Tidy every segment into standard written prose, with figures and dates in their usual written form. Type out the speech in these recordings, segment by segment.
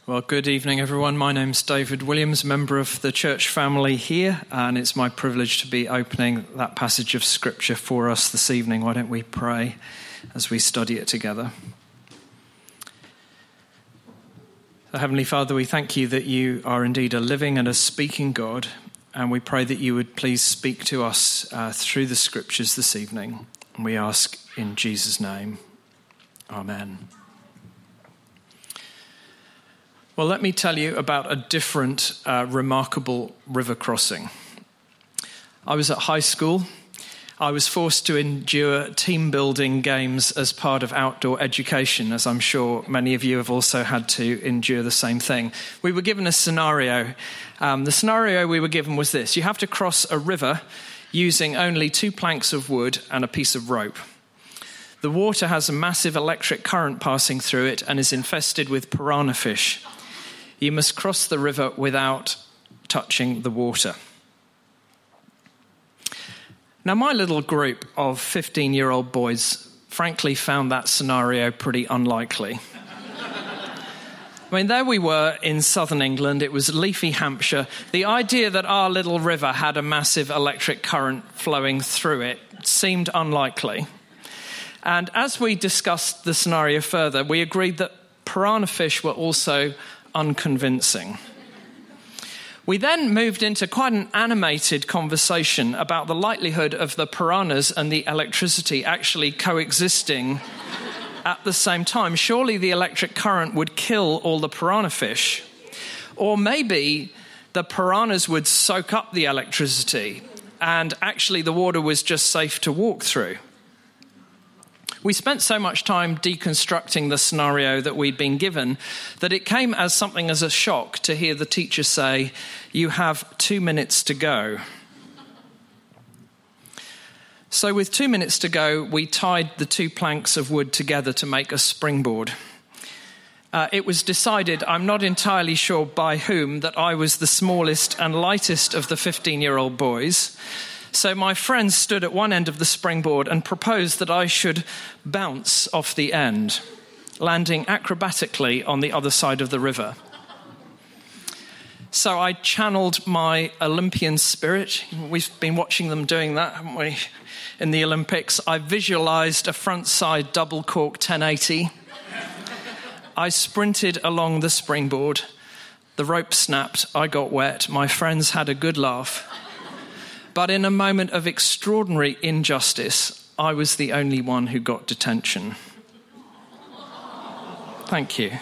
Well, good evening, everyone. My name's David Williams, member of the church family here, and it's my privilege to be opening that passage of Scripture for us this evening. Why don't we pray as we study it together? So, Heavenly Father, we thank you that you are indeed a living and a speaking God, and we pray that you would please speak to us through the Scriptures this evening. And we ask in Jesus' name. Amen. Well, let me tell you about a different, remarkable river crossing. I was at high school. I was forced to endure team-building games as part of outdoor education, as I'm sure many of you have also had to endure the same thing. We were given a scenario. The scenario we were given was this. You have to cross a river using only 2 planks of wood and a piece of rope. The water has a massive electric current passing through it and is infested with piranha fish. You must cross the river without touching the water. Now, my little group of 15-year-old boys frankly found that scenario pretty unlikely. I mean, there we were in southern England. It was leafy Hampshire. The idea that our little river had a massive electric current flowing through it seemed unlikely. And as we discussed the scenario further, we agreed that piranha fish were also unconvincing. We then moved into quite an animated conversation about the likelihood of the piranhas and the electricity actually coexisting at the same time. Surely the electric current would kill all the piranha fish. Or maybe the piranhas would soak up the electricity and actually the water was just safe to walk through. We spent so much time deconstructing the scenario that we'd been given that it came as something as a shock to hear the teacher say, "You have 2 minutes to go." So with 2 minutes to go, we tied the 2 planks of wood together to make a springboard. It was decided, I'm not entirely sure by whom, that I was the smallest and lightest of the 15-year-old boys. So my friends stood at one end of the springboard and proposed that I should bounce off the end, landing acrobatically on the other side of the river. So I channeled my Olympian spirit. We've been watching them doing that, haven't we, in the Olympics. I visualized a front-side double-cork 1080. I sprinted along the springboard. The rope snapped. I got wet. My friends had a good laugh. But in a moment of extraordinary injustice, I was the only one who got detention. Thank you.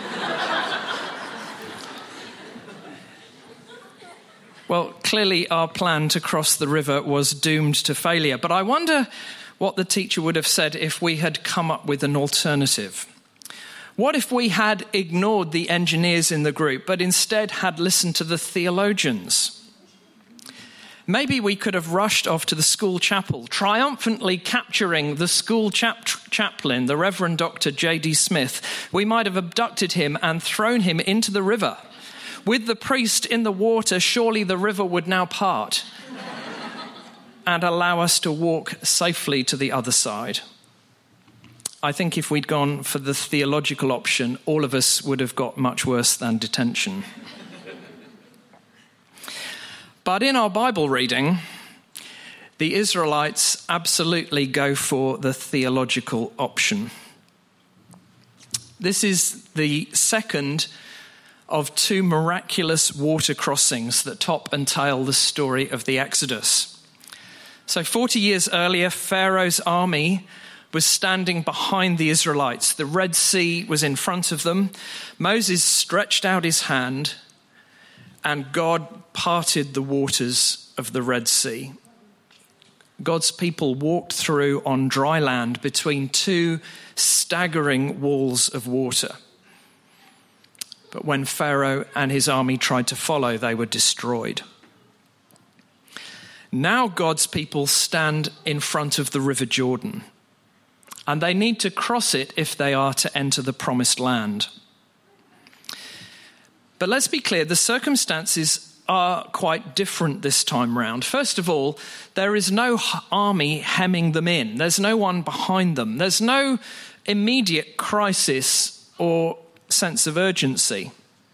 Well, clearly our plan to cross the river was doomed to failure, but I wonder what the teacher would have said if we had come up with an alternative. What if we had ignored the engineers in the group, but instead had listened to the theologians? Maybe we could have rushed off to the school chapel, triumphantly capturing the school chaplain, the Reverend Dr. J.D. Smith. We might have abducted him and thrown him into the river. With the priest in the water, surely the river would now part and allow us to walk safely to the other side. I think if we'd gone for the theological option, all of us would have got much worse than detention. But in our Bible reading, the Israelites absolutely go for the theological option. This is the second of 2 miraculous water crossings that top and tail the story of the Exodus. So 40 years earlier, Pharaoh's army was standing behind the Israelites. The Red Sea was in front of them. Moses stretched out his hand and God parted the waters of the Red Sea. God's people walked through on dry land between 2 staggering walls of water. But when Pharaoh and his army tried to follow, they were destroyed. Now God's people stand in front of the River Jordan, and they need to cross it if they are to enter the promised land. But let's be clear, the circumstances are quite different this time round. First of all, there is no army hemming them in. There's no one behind them. There's no immediate crisis or sense of urgency.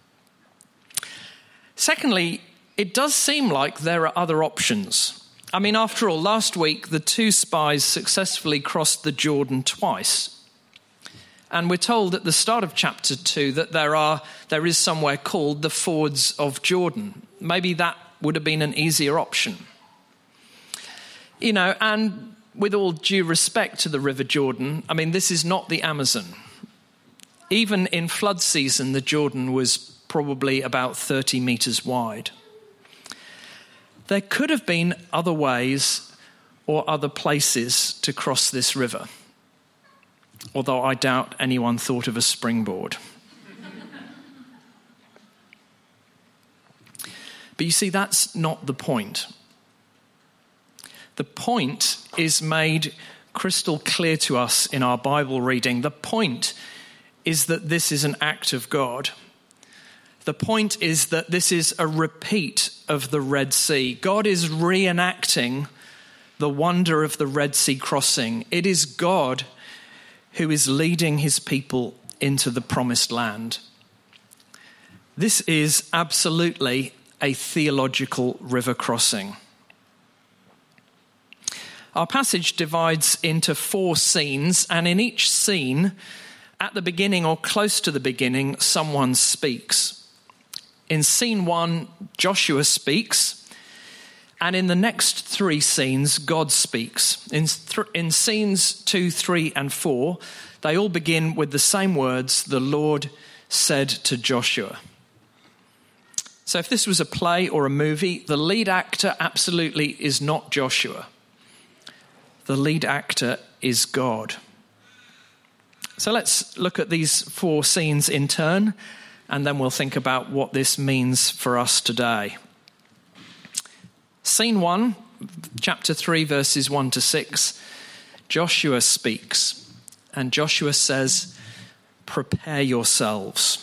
Secondly, it does seem like there are other options. I mean, after all, last week, the two spies successfully crossed the Jordan twice. And we're told at the start of chapter 2 that there is somewhere called the Fords of Jordan. Maybe that would have been an easier option. You know, and with all due respect to the River Jordan, I mean, this is not the Amazon. Even in flood season, the Jordan was probably about 30 meters wide. There could have been other ways or other places to cross this river, although I doubt anyone thought of a springboard. But you see, that's not the point. The point is made crystal clear to us in our Bible reading. The point is that this is an act of God. The point is that this is a repeat of the Red Sea. God is reenacting the wonder of the Red Sea crossing. It is God who is leading his people into the promised land. This is absolutely a theological river crossing. Our passage divides into 4 scenes, and in each scene, at the beginning or close to the beginning, someone speaks. In scene 1, Joshua speaks, and in the next 3 scenes, God speaks. In scenes 2, 3, and 4, they all begin with the same words, "The Lord said to Joshua." So if this was a play or a movie, the lead actor absolutely is not Joshua. The lead actor is God. So let's look at these 4 scenes in turn, and then we'll think about what this means for us today. Scene 1, chapter 3, verses 1 to 6, Joshua speaks, and Joshua says, "Prepare yourselves."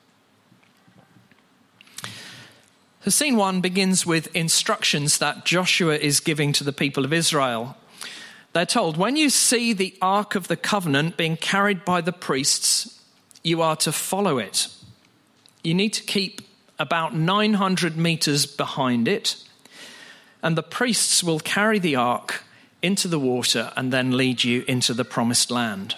So scene 1 begins with instructions that Joshua is giving to the people of Israel. They're told, when you see the Ark of the Covenant being carried by the priests, you are to follow it. You need to keep about 900 meters behind it, and the priests will carry the Ark into the water and then lead you into the promised land.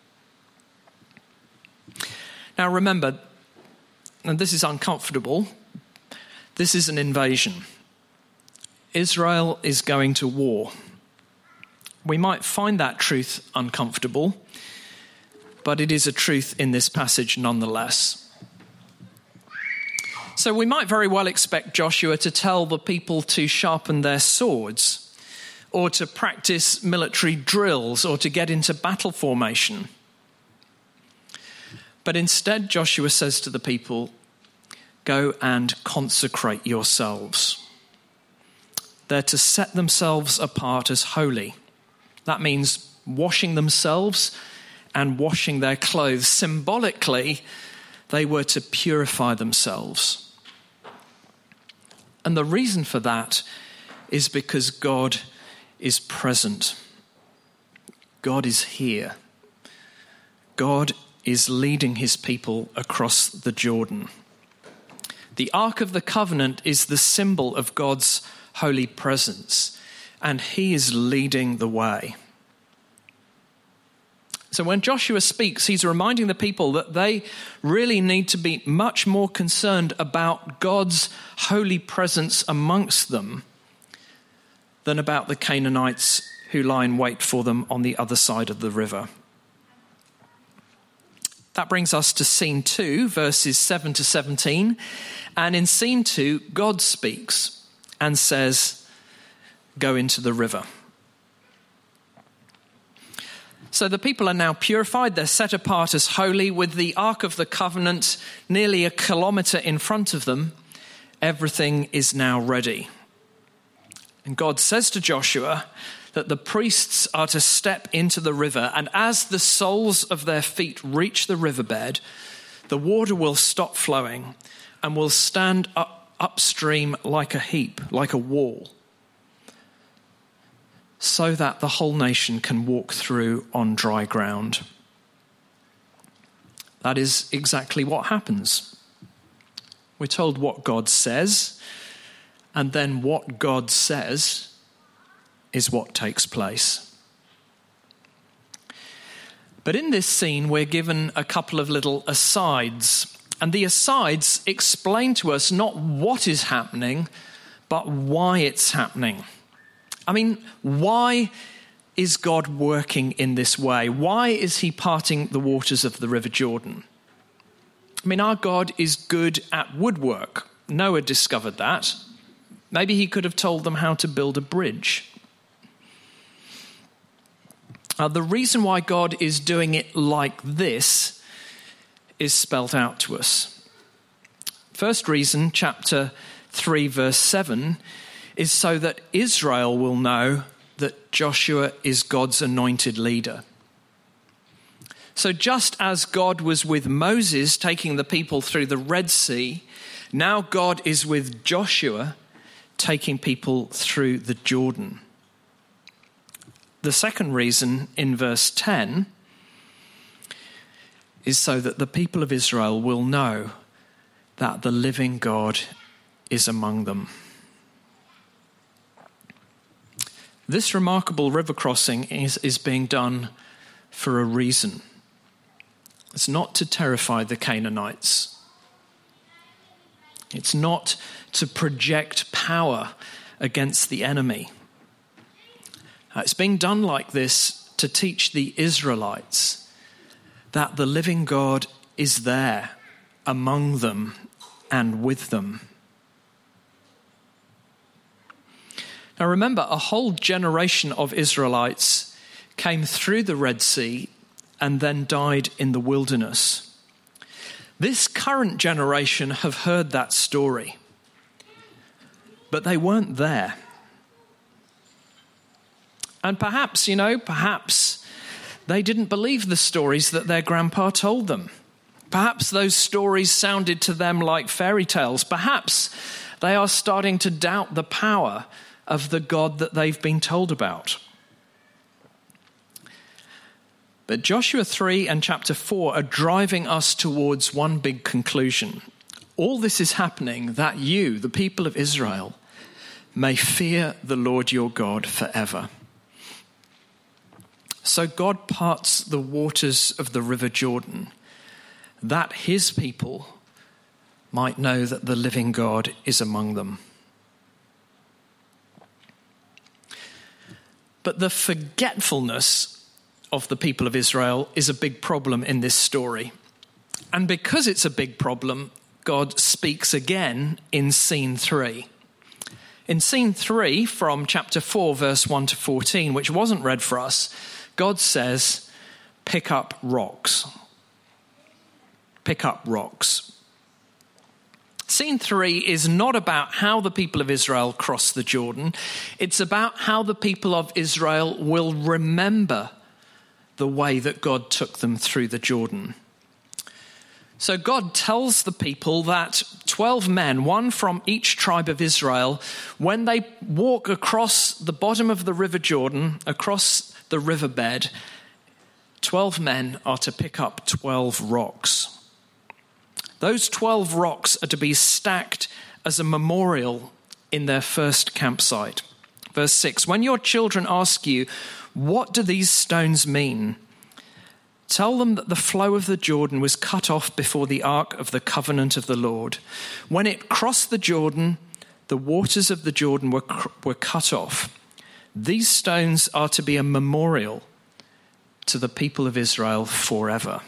Now remember, and this is uncomfortable, this is an invasion. Israel is going to war. We might find that truth uncomfortable, but it is a truth in this passage nonetheless. So we might very well expect Joshua to tell the people to sharpen their swords, or to practice military drills, or to get into battle formation. But instead, Joshua says to the people, "Go and consecrate yourselves." They're to set themselves apart as holy. That means washing themselves and washing their clothes. Symbolically, they were to purify themselves. And the reason for that is because God is present. God is here. God is leading his people across the Jordan. The Ark of the Covenant is the symbol of God's holy presence, and he is leading the way. So when Joshua speaks, he's reminding the people that they really need to be much more concerned about God's holy presence amongst them than about the Canaanites who lie in wait for them on the other side of the river. That brings us to scene 2, verses 7 to 17. And in scene 2, God speaks and says, "Go into the river." So the people are now purified, they're set apart as holy, with the Ark of the Covenant nearly a kilometre in front of them. Everything is now ready. And God says to Joshua that the priests are to step into the river, and as the soles of their feet reach the riverbed, the water will stop flowing and will stand upstream like a heap, like a wall, so that the whole nation can walk through on dry ground. That is exactly what happens. We're told what God says, and then what God says is what takes place. But in this scene, we're given a couple of little asides. And the asides explain to us not what is happening, but why it's happening. I mean, why is God working in this way? Why is he parting the waters of the River Jordan? I mean, our God is good at woodwork. Noah discovered that. Maybe he could have told them how to build a bridge. The reason why God is doing it like this is spelt out to us. First reason, chapter 3, verse 7, is so that Israel will know that Joshua is God's anointed leader. So just as God was with Moses taking the people through the Red Sea, now God is with Joshua taking people through the Jordan. The second reason in verse 10 is so that the people of Israel will know that the living God is among them. This remarkable river crossing is being done for a reason. It's not to terrify the Canaanites. It's not to project power against the enemy. It's being done like this to teach the Israelites that the living God is there among them and with them. Now remember, a whole generation of Israelites came through the Red Sea and then died in the wilderness. This current generation have heard that story, but they weren't there. And perhaps they didn't believe the stories that their grandpa told them. Perhaps those stories sounded to them like fairy tales. Perhaps they are starting to doubt the power of the God that they've been told about. But Joshua 3 and chapter 4 are driving us towards one big conclusion. All this is happening that you, the people of Israel, may fear the Lord your God forever. So God parts the waters of the River Jordan, that his people might know that the living God is among them. But the forgetfulness of the people of Israel is a big problem in this story. And because it's a big problem, God speaks again in scene 3. In scene 3 from chapter 4, verse 1 to 14, which wasn't read for us, God says, pick up rocks. Pick up rocks. Scene 3 is not about how the people of Israel cross the Jordan. It's about how the people of Israel will remember the way that God took them through the Jordan. So God tells the people that 12 men, one from each tribe of Israel, when they walk across the bottom of the River Jordan, across the riverbed, 12 men are to pick up 12 rocks. Those 12 rocks are to be stacked as a memorial in their first campsite. Verse 6, when your children ask you, what do these stones mean? Tell them that the flow of the Jordan was cut off before the ark of the covenant of the Lord. When it crossed the Jordan, the waters of the Jordan were cut off. These stones are to be a memorial to the people of Israel forever.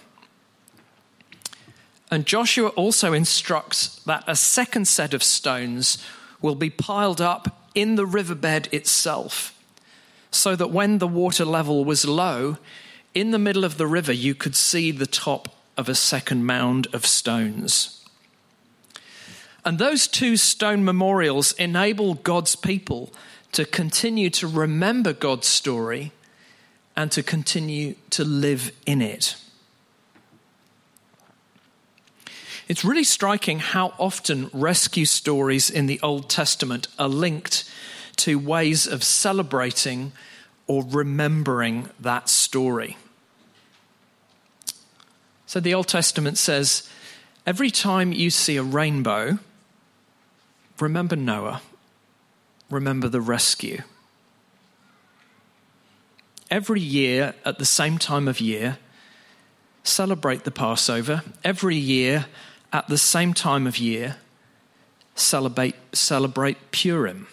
And Joshua also instructs that a second set of stones will be piled up in the riverbed itself, so that when the water level was low, in the middle of the river, you could see the top of a second mound of stones. And those two stone memorials enable God's people to continue to remember God's story and to continue to live in it. It's really striking how often rescue stories in the Old Testament are linked to ways of celebrating or remembering that story. So the Old Testament says, Every time you see a rainbow, remember Noah, remember the rescue. Every year, at the same time of year, celebrate the Passover. Every year, at the same time of year, celebrate Purim.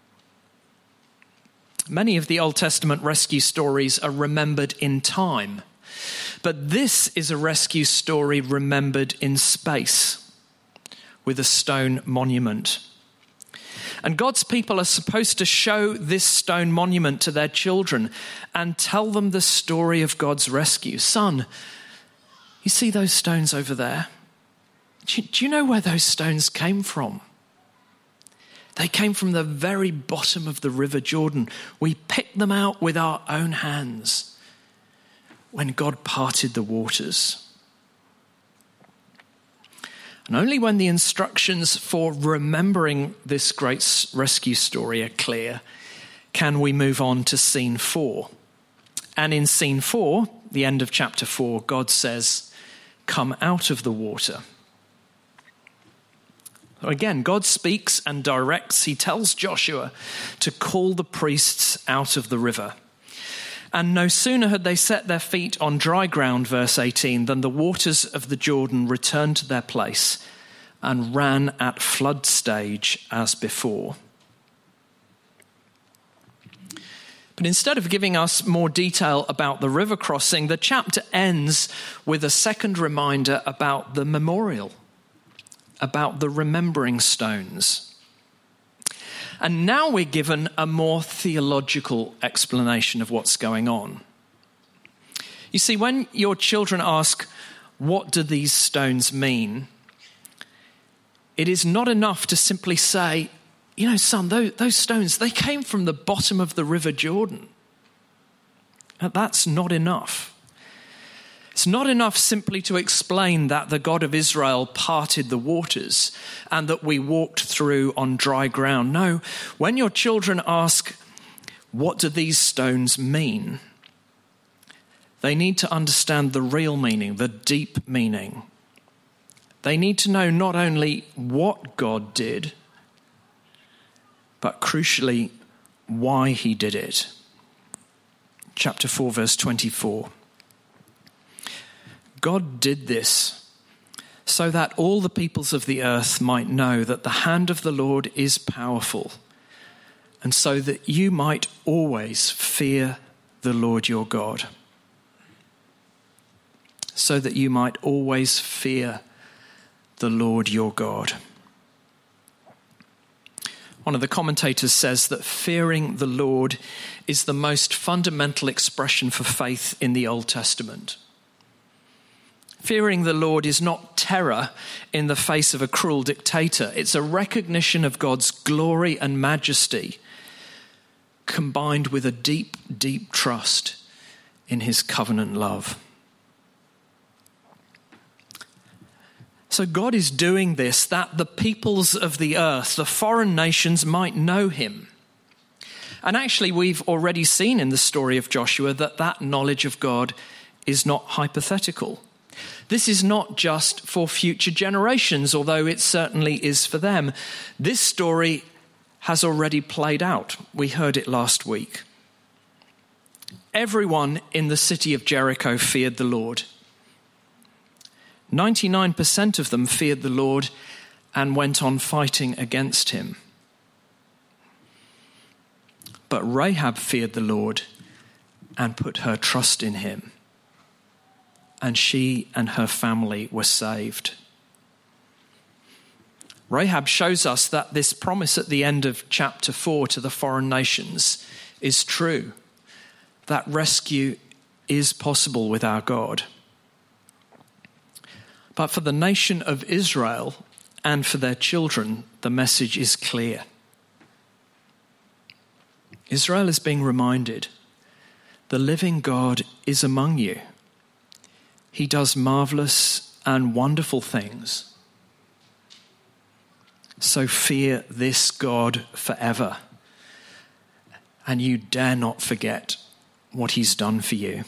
Many of the Old Testament rescue stories are remembered in time, but this is a rescue story remembered in space with a stone monument. And God's people are supposed to show this stone monument to their children and tell them the story of God's rescue. Son, you see those stones over there? Do you know where those stones came from? They came from the very bottom of the River Jordan. We picked them out with our own hands when God parted the waters. And only when the instructions for remembering this great rescue story are clear can we move on to scene 4. And in scene 4, the end of chapter 4, God says, "Come out of the water." Again, God speaks and directs. He tells Joshua to call the priests out of the river. And no sooner had they set their feet on dry ground, verse 18, than the waters of the Jordan returned to their place and ran at flood stage as before. But instead of giving us more detail about the river crossing, the chapter ends with a second reminder about the memorial, about the remembering stones. And now we're given a more theological explanation of what's going on. You see, when your children ask, "What do these stones mean?" it is not enough to simply say, "You know, son, those stones, they came from the bottom of the River Jordan." That's not enough. It's not enough simply to explain that the God of Israel parted the waters and that we walked through on dry ground. No, when your children ask, "What do these stones mean?" they need to understand the real meaning, the deep meaning. They need to know not only what God did, but crucially, why he did it. Chapter 4, verse 24. God did this so that all the peoples of the earth might know that the hand of the Lord is powerful, and so that you might always fear the Lord your God. So that you might always fear the Lord your God. One of the commentators says that fearing the Lord is the most fundamental expression for faith in the Old Testament. Fearing the Lord is not terror in the face of a cruel dictator. It's a recognition of God's glory and majesty, combined with a deep, deep trust in his covenant love. So God is doing this that the peoples of the earth, the foreign nations, might know him. And actually, we've already seen in the story of Joshua that knowledge of God is not hypothetical. This is not just for future generations, although it certainly is for them. This story has already played out. We heard it last week. Everyone in the city of Jericho feared the Lord. 99% of them feared the Lord and went on fighting against him. But Rahab feared the Lord and put her trust in him. And she and her family were saved. Rahab shows us that this promise at the end of chapter 4 to the foreign nations is true. That rescue is possible with our God. But for the nation of Israel and for their children, the message is clear. Israel is being reminded, the living God is among you. He does marvelous and wonderful things. So fear this God forever, and you dare not forget what he's done for you.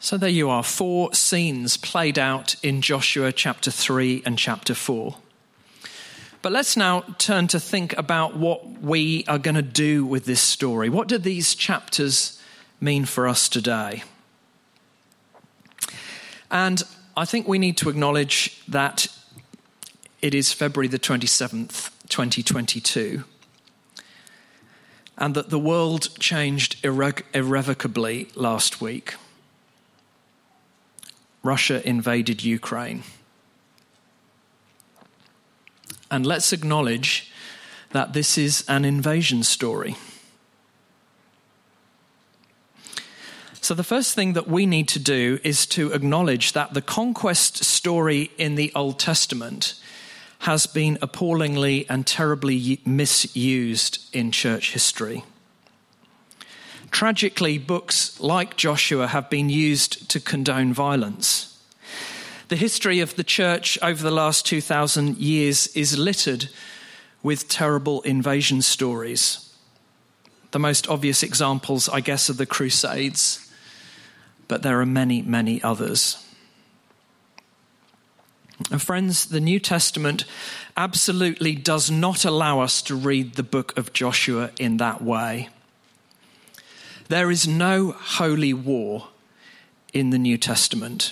So there you are, 4 scenes played out in Joshua chapter 3 and chapter 4. But let's now turn to think about what we are going to do with this story. What do these chapters mean for us today? And I think we need to acknowledge that it is February the 27th, 2022, and that the world changed irrevocably last week. Russia invaded Ukraine. And let's acknowledge that this is an invasion story. So the first thing that we need to do is to acknowledge that the conquest story in the Old Testament has been appallingly and terribly misused in church history. Tragically, books like Joshua have been used to condone violence. The history of the church over the last 2,000 years is littered with terrible invasion stories. The most obvious examples, I guess, are the Crusades, but there are many, many others. And friends, the New Testament absolutely does not allow us to read the book of Joshua in that way. There is no holy war in the New Testament.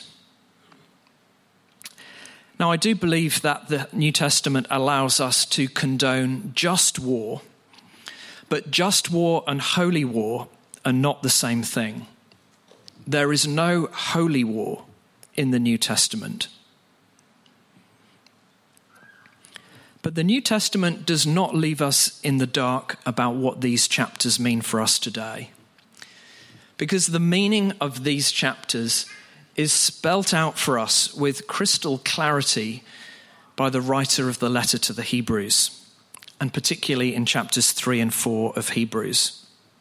Now, I do believe that the New Testament allows us to condone just war, but just war and holy war are not the same thing. There is no holy war in the New Testament. But the New Testament does not leave us in the dark about what these chapters mean for us today, because the meaning of these chapters is spelt out for us with crystal clarity by the writer of the letter to the Hebrews, and particularly in chapters 3 and 4 of Hebrews.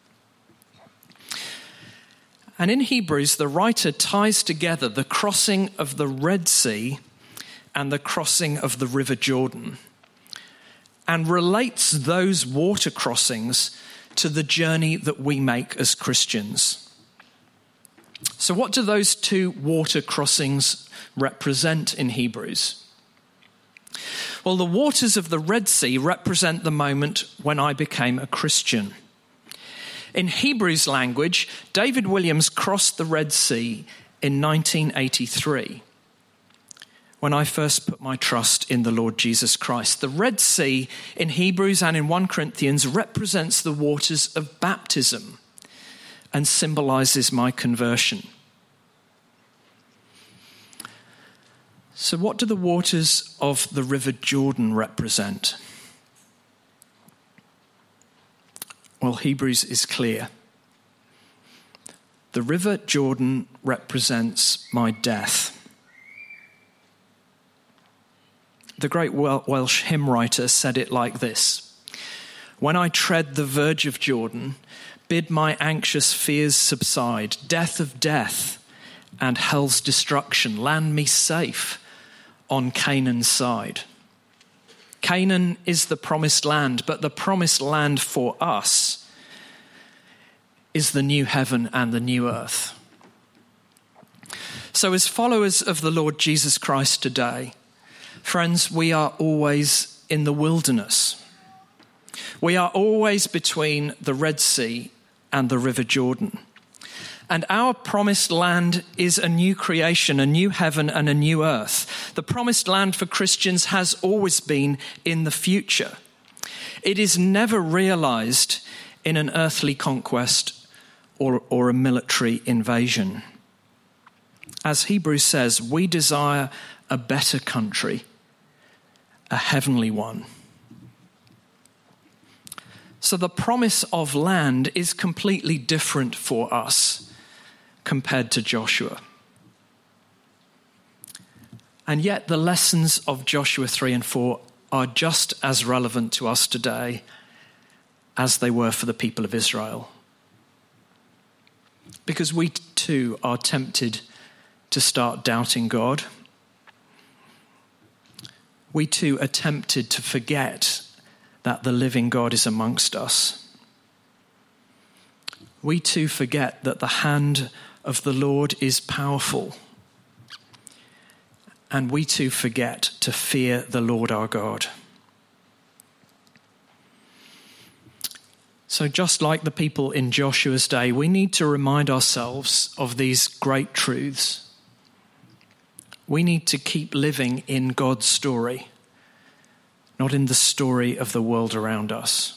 And in Hebrews, the writer ties together the crossing of the Red Sea and the crossing of the River Jordan, and relates those water crossings to the journey that we make as Christians. So what do those 2 water crossings represent in Hebrews? Well, the waters of the Red Sea represent the moment when I became a Christian. In Hebrews language, David Williams crossed the Red Sea in 1983, when I first put my trust in the Lord Jesus Christ. The Red Sea in Hebrews and in 1 Corinthians represents the waters of baptism and symbolizes my conversion. So what do the waters of the River Jordan represent? Well, Hebrews is clear. The River Jordan represents my death. The great Welsh hymn writer said it like this: "When I tread the verge of Jordan, bid my anxious fears subside. Death of death and hell's destruction, land me safe on Canaan's side." Canaan is the promised land, but the promised land for us is the new heaven and the new earth. So as followers of the Lord Jesus Christ today, friends, we are always in the wilderness. We are always between the Red Sea and the River Jordan. And our promised land is a new creation, a new heaven and a new earth. The promised land for Christians has always been in the future. It is never realized in an earthly conquest or a military invasion. As Hebrews says, we desire a better country, a heavenly one. So the promise of land is completely different for us compared to Joshua. And yet the lessons of Joshua 3 and 4 are just as relevant to us today as they were for the people of Israel. Because we too are tempted to start doubting God. We too are tempted to forget that the living God is amongst us. We too forget that the hand of the Lord is powerful. And we too forget to fear the Lord our God. So just like the people in Joshua's day, we need to remind ourselves of these great truths. We need to keep living in God's story, not in the story of the world around us.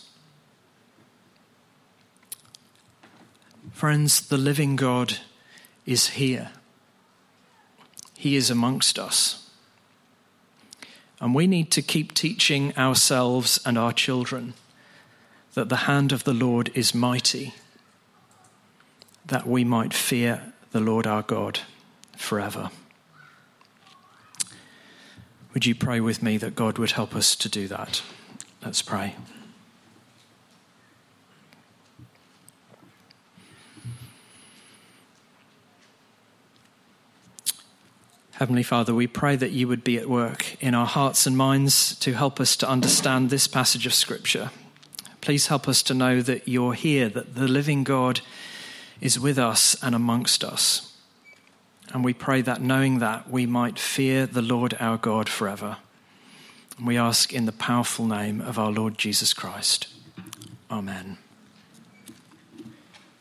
Friends, the living God is here. He is amongst us. And we need to keep teaching ourselves and our children that the hand of the Lord is mighty, that we might fear the Lord our God forever. Would you pray with me that God would help us to do that? Let's pray. Heavenly Father, we pray that you would be at work in our hearts and minds to help us to understand this passage of Scripture. Please help us to know that you're here, that the living God is with us and amongst us. And we pray that knowing that we might fear the Lord our God forever. And we ask in the powerful name of our Lord Jesus Christ. Amen.